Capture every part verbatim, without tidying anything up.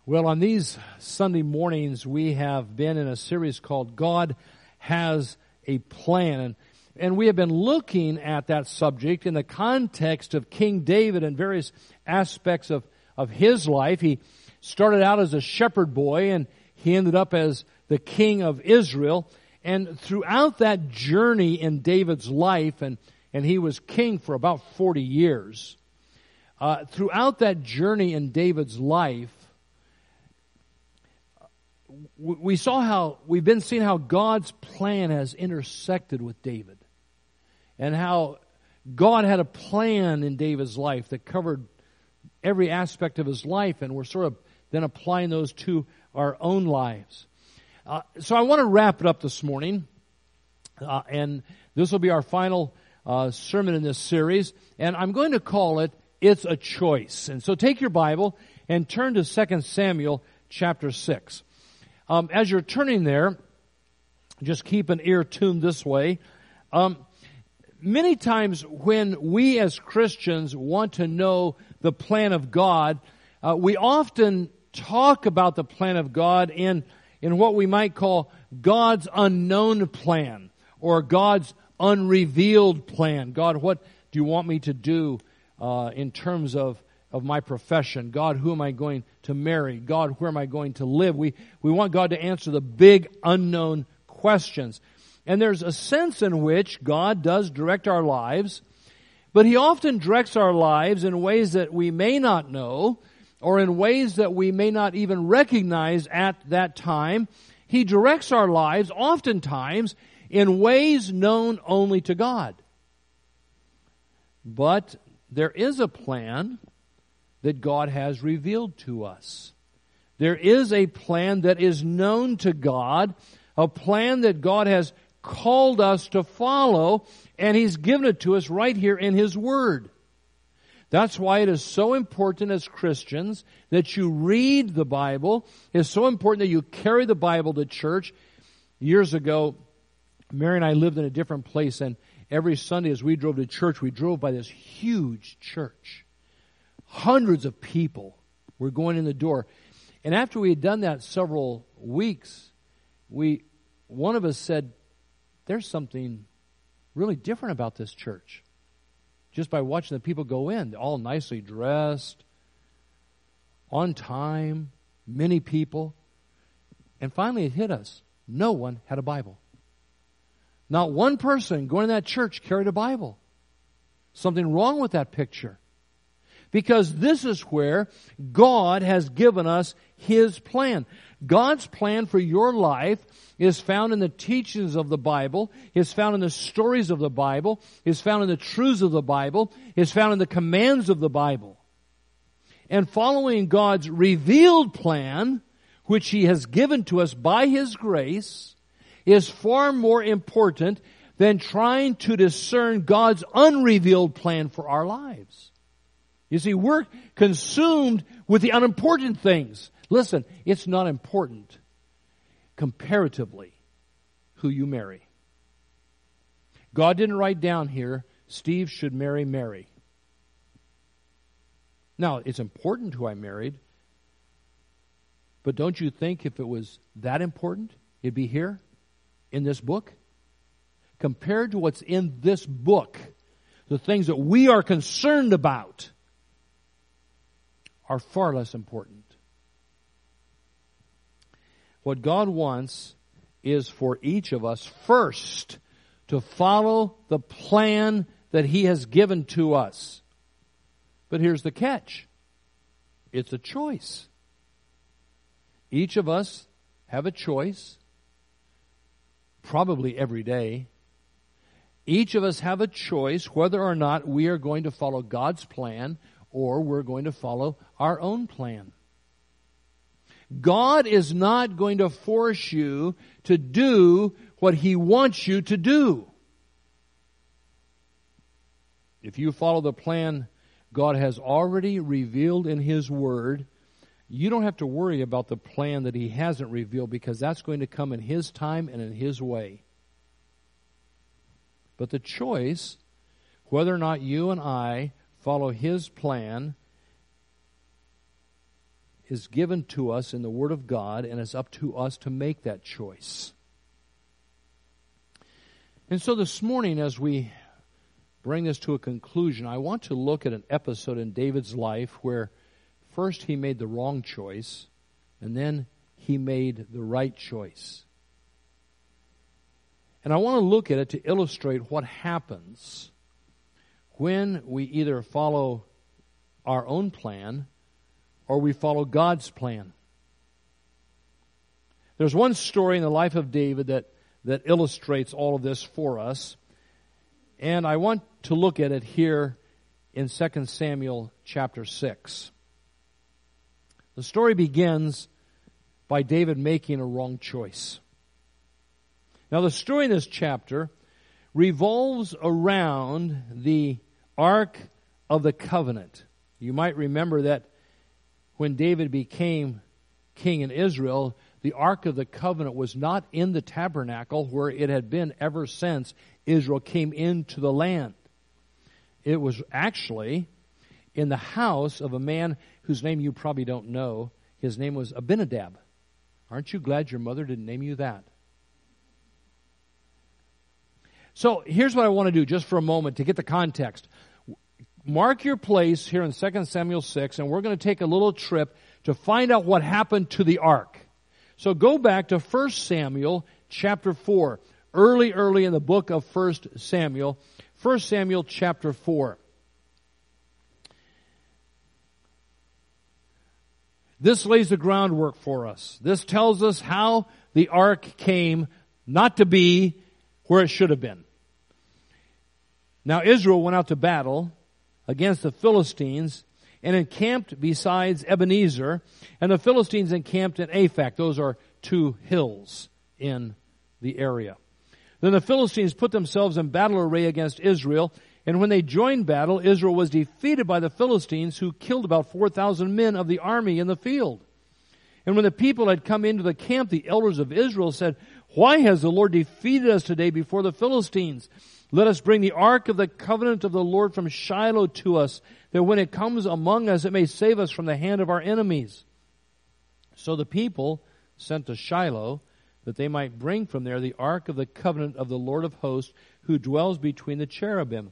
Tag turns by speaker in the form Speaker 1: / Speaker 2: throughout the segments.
Speaker 1: Well, on these Sunday mornings, we have been in a series called God Has a Plan. And, and we have been looking at that subject in the context of King David and various aspects of, of his life. He started out as a shepherd boy, and he ended up as the king of Israel. And throughout that journey in David's life, and, and he was king for about forty years, uh, throughout that journey in David's life, we saw how, we've been seeing how God's plan has intersected with David. And how God had a plan in David's life that covered every aspect of his life, and we're sort of then applying those to our own lives. Uh, so I want to wrap it up this morning, uh, and this will be our final uh, sermon in this series, and I'm going to call it, It's a Choice. And so take your Bible and turn to Second Samuel chapter six. Um, as you're turning there, just keep an ear tuned this way. Um, many times when we as Christians want to know the plan of God, uh, we often talk about the plan of God in, in what we might call God's unknown plan or God's unrevealed plan. God, what do you want me to do uh, in terms of of my profession? God, who am I going to marry? God, where am I going to live? We, we want God to answer the big unknown questions. And there's a sense in which God does direct our lives, but He often directs our lives in ways that we may not know, or in ways that we may not even recognize at that time. He directs our lives oftentimes in ways known only to God. But there is a plan that God has revealed to us. There is a plan that is known to God, a plan that God has called us to follow, and He's given it to us right here in His Word. That's why it is so important as Christians that you read the Bible. It's so important that you carry the Bible to church. Years ago, Mary and I lived in a different place, and every Sunday as we drove to church, we drove by this huge church. Hundreds of people were going in the door. And after we had done that several weeks, we, one of us said, there's something really different about this church. Just by watching the people go in, all nicely dressed, on time, many people. And finally it hit us. No one had a Bible. Not one person going to that church carried a Bible. Something wrong with that picture. Because this is where God has given us His plan. God's plan for your life is found in the teachings of the Bible, is found in the stories of the Bible, is found in the truths of the Bible, is found in the commands of the Bible. And following God's revealed plan, which He has given to us by His grace, is far more important than trying to discern God's unrevealed plan for our lives. You see, we're consumed with the unimportant things. Listen, it's not important comparatively who you marry. God didn't write down here, Steve should marry Mary. Now, it's important who I married, but don't you think if it was that important, it'd be here in this book? Compared to what's in this book, the things that we are concerned about are far less important. What God wants is for each of us first to follow the plan that He has given to us. But here's the catch. It's a choice. Each of us have a choice, probably every day. Each of us have a choice whether or not we are going to follow God's plan or we're going to follow our own plan. God is not going to force you to do what He wants you to do. If you follow the plan God has already revealed in His Word, you don't have to worry about the plan that He hasn't revealed, because that's going to come in His time and in His way. But the choice, whether or not you and I follow His plan, is given to us in the Word of God, and it's up to us to make that choice. And so this morning, as we bring this to a conclusion, I want to look at an episode in David's life where first he made the wrong choice, and then he made the right choice. And I want to look at it to illustrate what happens when we either follow our own plan or we follow God's plan. There's one story in the life of David that, that illustrates all of this for us. And I want to look at it here in Second Samuel chapter six. The story begins by David making a wrong choice. Now the story in this chapter revolves around the Ark of the Covenant. You might remember that when David became king in Israel, the Ark of the Covenant was not in the tabernacle where it had been ever since Israel came into the land. It was actually in the house of a man whose name you probably don't know. His name was Abinadab. Aren't you glad your mother didn't name you that? So here's what I want to do just for a moment to get the context. Mark your place here in Second Samuel six, and we're going to take a little trip to find out what happened to the ark. So go back to First Samuel chapter four, early, early in the book of First Samuel. First Samuel chapter four. This lays the groundwork for us. This tells us how the ark came not to be where it should have been. Now Israel went out to battle against the Philistines and encamped besides Ebenezer, and the Philistines encamped in Aphek. Those are two hills in the area. Then the Philistines put themselves in battle array against Israel, and when they joined battle, Israel was defeated by the Philistines, who killed about four thousand men of the army in the field. And when the people had come into the camp, the elders of Israel said, "Why has the Lord defeated us today before the Philistines? Let us bring the ark of the covenant of the Lord from Shiloh to us, that when it comes among us, it may save us from the hand of our enemies." So the people sent to Shiloh, that they might bring from there the ark of the covenant of the Lord of hosts, who dwells between the cherubim.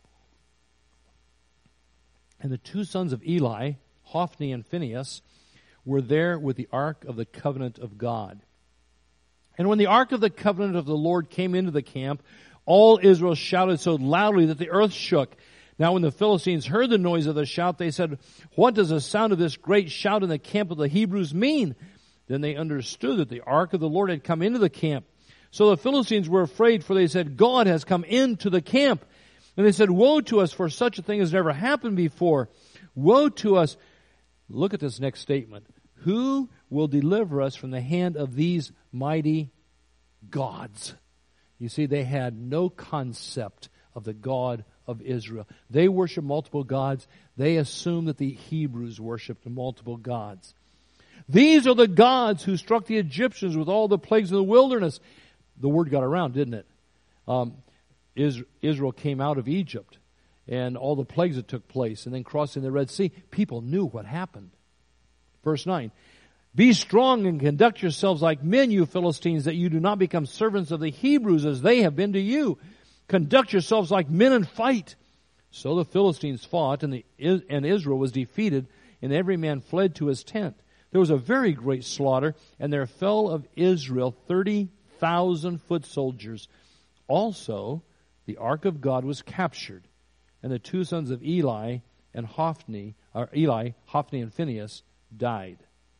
Speaker 1: And the two sons of Eli, Hophni and Phinehas, were there with the ark of the covenant of God. And when the ark of the covenant of the Lord came into the camp, all Israel shouted so loudly that the earth shook. Now when the Philistines heard the noise of the shout, they said, "What does the sound of this great shout in the camp of the Hebrews mean?" Then they understood that the ark of the Lord had come into the camp. So the Philistines were afraid, for they said, "God has come into the camp." And they said, "Woe to us, for such a thing has never happened before. Woe to us." Look at this next statement. "Who will deliver us from the hand of these mighty gods?" You see, they had no concept of the God of Israel. They worshiped multiple gods. They assumed that the Hebrews worshiped multiple gods. "These are the gods who struck the Egyptians with all the plagues in the wilderness." The word got around, didn't it? Um, Israel came out of Egypt and all the plagues that took place, and then crossing the Red Sea. People knew what happened. Verse nine. "Be strong and conduct yourselves like men, you Philistines, that you do not become servants of the Hebrews as they have been to you. Conduct yourselves like men and fight." So the Philistines fought, and, the, and Israel was defeated, and every man fled to his tent. There was a very great slaughter, and there fell of Israel thirty thousand foot soldiers. Also, the ark of God was captured, and the two sons of Eli and Hophni, or Eli, Hophni and Phinehas, died.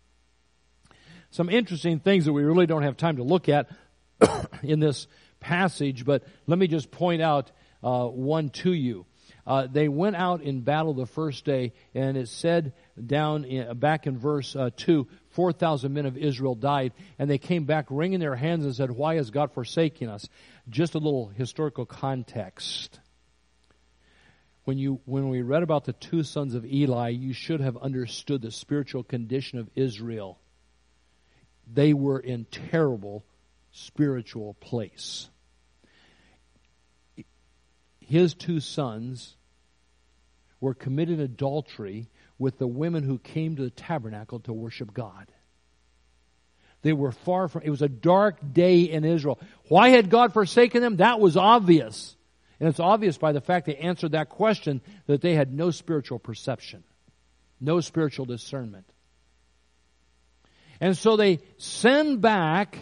Speaker 1: Some interesting things that we really don't have time to look at in this passage, but let me just point out uh, one to you. Uh, they went out in battle the first day, and it said down in, back in verse uh, two, four thousand men of Israel died, and they came back wringing their hands and said, "Why has God forsaken us?" Just a little historical context. When you when we read about the two sons of Eli, you should have understood the spiritual condition of Israel. They were in terrible spiritual place. His two sons were committing adultery with the women who came to the tabernacle to worship God. They were far from, it was a dark day in Israel. Why had God forsaken them? That was obvious. And it's obvious by the fact they answered that question that they had no spiritual perception, no spiritual discernment. And so they send back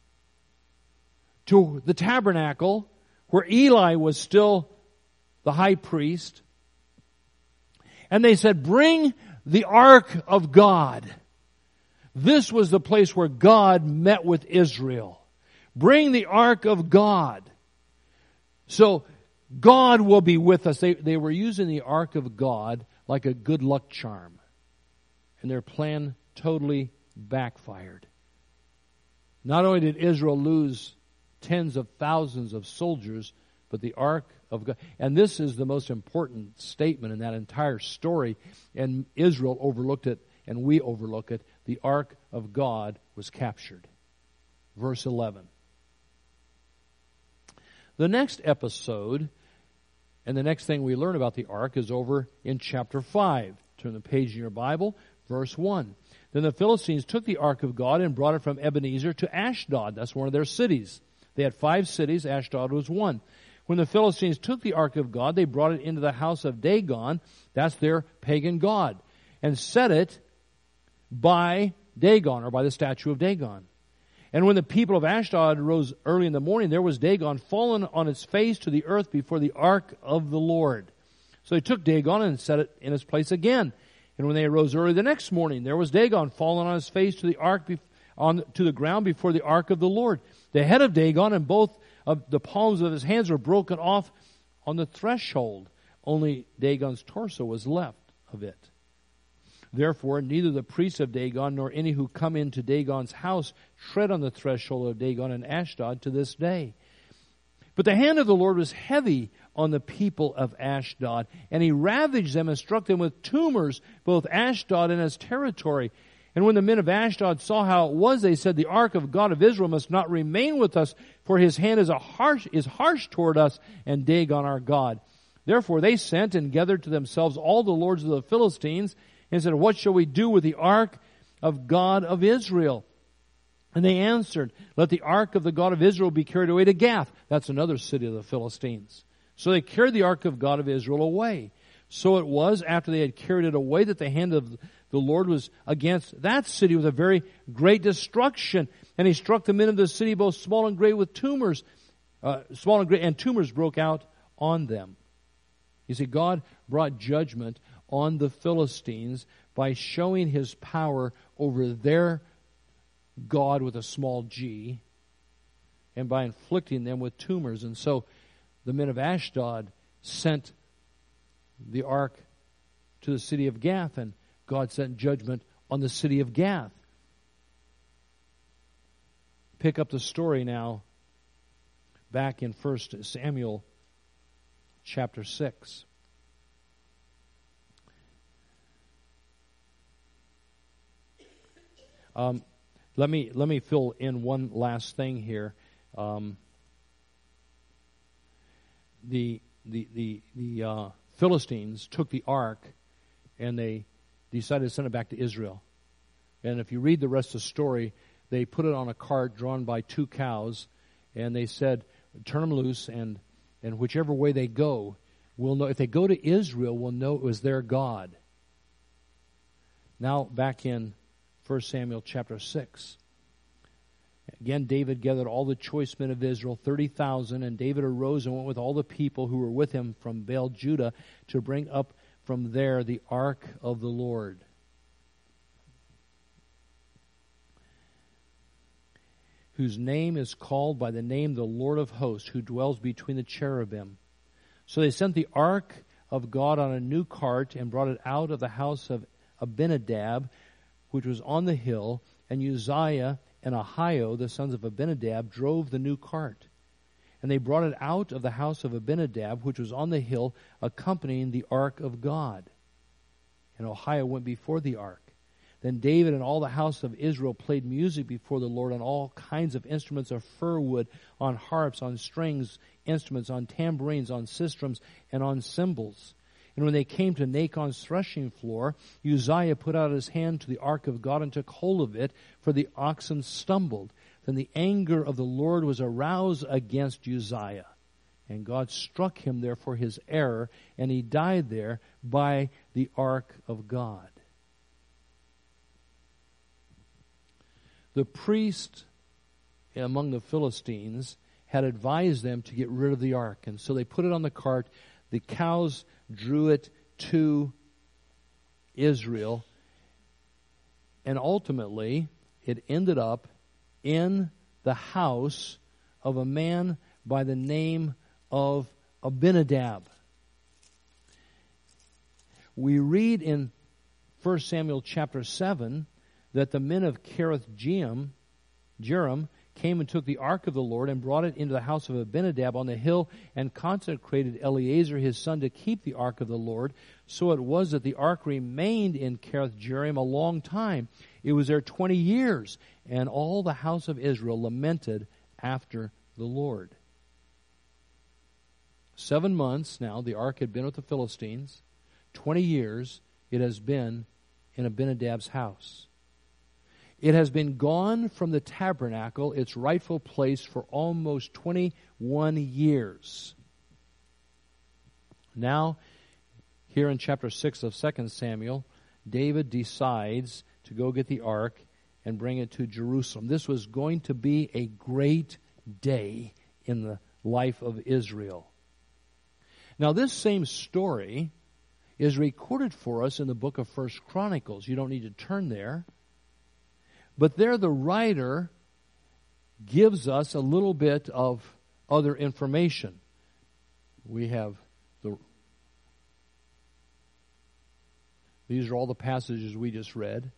Speaker 1: to the tabernacle where Eli was still the high priest. And they said, bring the ark of God. This was the place where God met with Israel. Bring the ark of God. So God will be with us. They, they were using the ark of God like a good luck charm. And their plan totally backfired. Not only did Israel lose tens of thousands of soldiers, but the ark of God. And this is the most important statement in that entire story. And Israel overlooked it, and we overlook it. The ark of God was captured. Verse eleven. The next episode, and the next thing we learn about the ark, is over in chapter five. Turn the page in your Bible, verse one. Then the Philistines took the ark of God and brought it from Ebenezer to Ashdod. That's one of their cities. They had five cities. Ashdod was one. When the Philistines took the ark of God, they brought it into the house of Dagon, that's their pagan god, and set it by Dagon, or by the statue of Dagon. And when the people of Ashdod rose early in the morning, there was Dagon fallen on its face to the earth before the ark of the Lord. So they took Dagon and set it in its place again. And when they arose early the next morning, there was Dagon fallen on his face to the ark, be- on to the ground before the ark of the Lord. The head of Dagon and both of the palms of his hands were broken off on the threshold. Only Dagon's torso was left of it. Therefore, neither the priests of Dagon nor any who come into Dagon's house tread on the threshold of Dagon and Ashdod to this day. But the hand of the Lord was heavy on the people of Ashdod, and he ravaged them and struck them with tumors, both Ashdod and its territory. And when the men of Ashdod saw how it was, they said, the ark of God of Israel must not remain with us, for his hand is a harsh is harsh toward us, and Dagon our God. Therefore they sent and gathered to themselves all the lords of the Philistines, and said, what shall we do with the ark of God of Israel? And they answered, let the ark of the God of Israel be carried away to Gath. That's another city of the Philistines. So they carried the ark of God of Israel away. So it was, after they had carried it away, that the hand of the Lord was against that city with a very great destruction. And he struck the men of the city, both small and great, with tumors. Uh, small and great, and tumors broke out on them. You see, God brought judgment on the Philistines by showing his power over their God with a small g, and by inflicting them with tumors. And so the men of Ashdod sent the ark to the city of Gath, and God sent judgment on the city of Gath. Pick up the story now back in First Samuel chapter six. Um, let me let me fill in one last thing here. Um, the the the the uh, Philistines took the ark and they decided to send it back to Israel. And if you read the rest of the story, they put it on a cart drawn by two cows, and they said, "Turn them loose, and and whichever way they go, we'll know. If they go to Israel, we'll know it was their God." Now back in First Samuel chapter six. Again, David gathered all the choice men of Israel, thirty thousand, and David arose and went with all the people who were with him from Baal Judah to bring up from there the ark of the Lord. Whose name is called by the name the Lord of hosts, who dwells between the cherubim. So they sent the ark of God on a new cart and brought it out of the house of Abinadab, which was on the hill, and Uzziah and Ahio, the sons of Abinadab, drove the new cart. And they brought it out of the house of Abinadab, which was on the hill, accompanying the ark of God. And Ahio went before the ark. Then David and all the house of Israel played music before the Lord on all kinds of instruments of fir wood, on harps, on strings, instruments, on tambourines, on sistrums, and on cymbals. And when they came to Nachon's threshing floor, Uzziah put out his hand to the ark of God and took hold of it, for the oxen stumbled. Then the anger of the Lord was aroused against Uzziah. And God struck him there for his error, and he died there by the ark of God. The priest among the Philistines had advised them to get rid of the ark. And so they put it on the cart. The cows drew it to Israel. And ultimately, it ended up in the house of a man by the name of Abinadab. We read in First Samuel chapter seven that the men of Kiriath Jearim came and took the ark of the Lord and brought it into the house of Abinadab on the hill and consecrated Eleazar his son to keep the ark of the Lord. So it was that the ark remained in Kiriath Jearim a long time. It was there twenty years, and all the house of Israel lamented after the Lord. Seven months now the ark had been with the Philistines. Twenty years it has been in Abinadab's house. It has been gone from the tabernacle, its rightful place, for almost twenty-one years. Now, here in chapter six of Second Samuel, David decides to go get the ark and bring it to Jerusalem. This was going to be a great day in the life of Israel. Now, this same story is recorded for us in the book of First Chronicles. You don't need to turn there. But there the writer gives us a little bit of other information. We have the... These are all the passages we just read.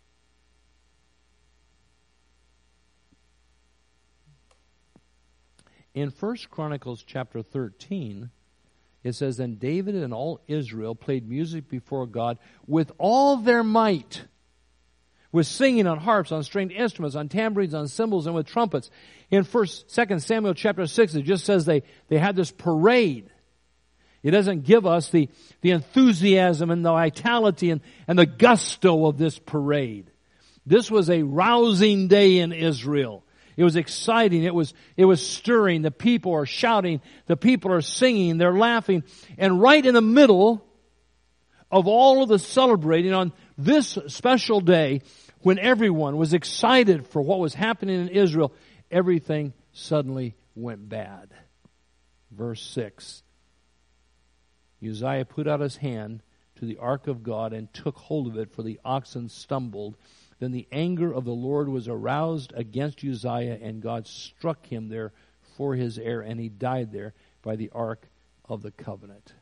Speaker 1: In First Chronicles chapter thirteen, it says, "Then David and all Israel played music before God with all their might, with singing on harps, on stringed instruments, on tambourines, on cymbals, and with trumpets." In First, Second Samuel chapter six, it just says they, they had this parade. It doesn't give us the, the enthusiasm and the vitality and, and the gusto of this parade. This was a rousing day in Israel. It was exciting. It was, it was stirring. The people are shouting. The people are singing. They're laughing. And right in the middle of all of the celebrating on this special day, when everyone was excited for what was happening in Israel, everything suddenly went bad. Verse six. Uzziah put out his hand to the ark of God and took hold of it, for the oxen stumbled. Then the anger of the Lord was aroused against Uzziah, and God struck him there for his error, and he died there by the ark of the covenant.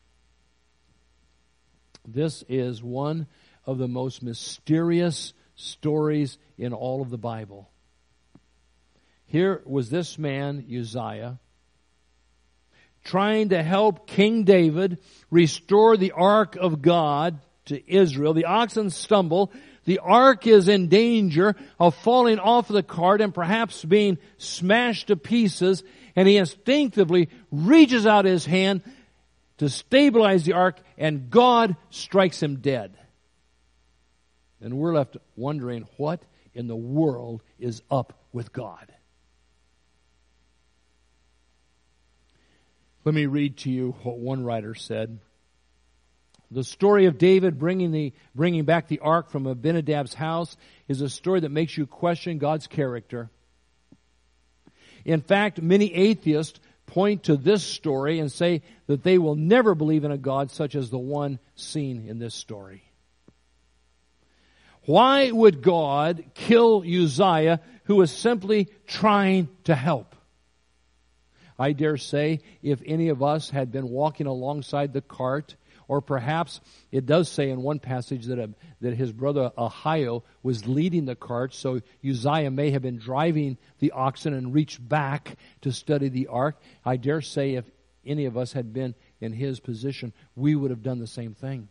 Speaker 1: This is one of the most mysterious stories in all of the Bible. Here was this man, Uzziah, trying to help King David restore the ark of God to Israel. The oxen stumble. The ark is in danger of falling off the cart and perhaps being smashed to pieces. And he instinctively reaches out his hand to stabilize the ark, and God strikes him dead. And we're left wondering, what in the world is up with God? Let me read to you what one writer said. The story of David bringing the bringing back the ark from Abinadab's house is a story that makes you question God's character. In fact, many atheists point to this story and say that they will never believe in a God such as the one seen in this story. Why would God kill Uzziah, who was simply trying to help? I dare say if any of us had been walking alongside the cart, or perhaps it does say in one passage that, a, that his brother Ahio was leading the cart, so Uzziah may have been driving the oxen and reached back to study the ark. I dare say if any of us had been in his position, we would have done the same thing.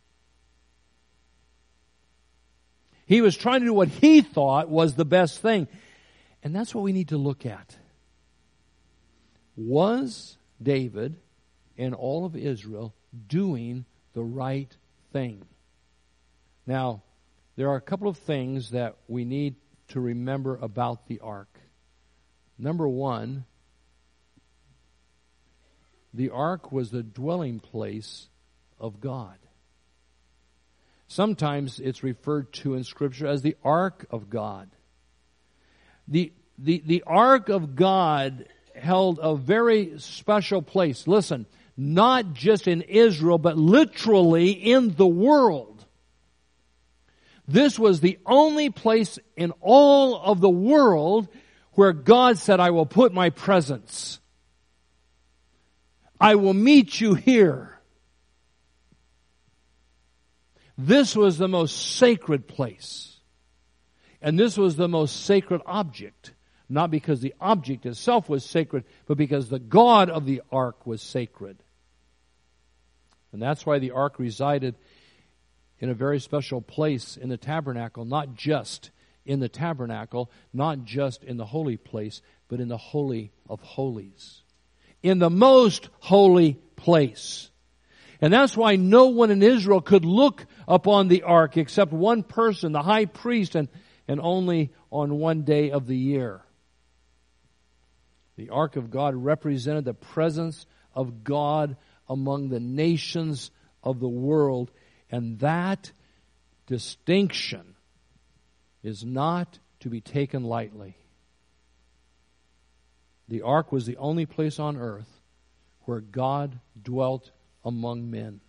Speaker 1: He was trying to do what he thought was the best thing. And that's what we need to look at. Was David and all of Israel doing the right thing. Now, there are a couple of things that we need to remember about the ark. Number one, the ark was the dwelling place of God. Sometimes it's referred to in Scripture as the ark of God. The, the, the ark of God held a very special place. Listen, not just in Israel, but literally in the world. This was the only place in all of the world where God said, I will put my presence. I will meet you here. This was the most sacred place. And this was the most sacred object. Not because the object itself was sacred, but because the God of the ark was sacred. And that's why the ark resided in a very special place in the tabernacle, not just in the tabernacle, not just in the holy place, but in the Holy of Holies. In the most holy place. And that's why no one in Israel could look upon the ark except one person, the high priest, and, and only on one day of the year. The ark of God represented the presence of God among the nations of the world. And that distinction is not to be taken lightly. The ark was the only place on earth where God dwelt among men.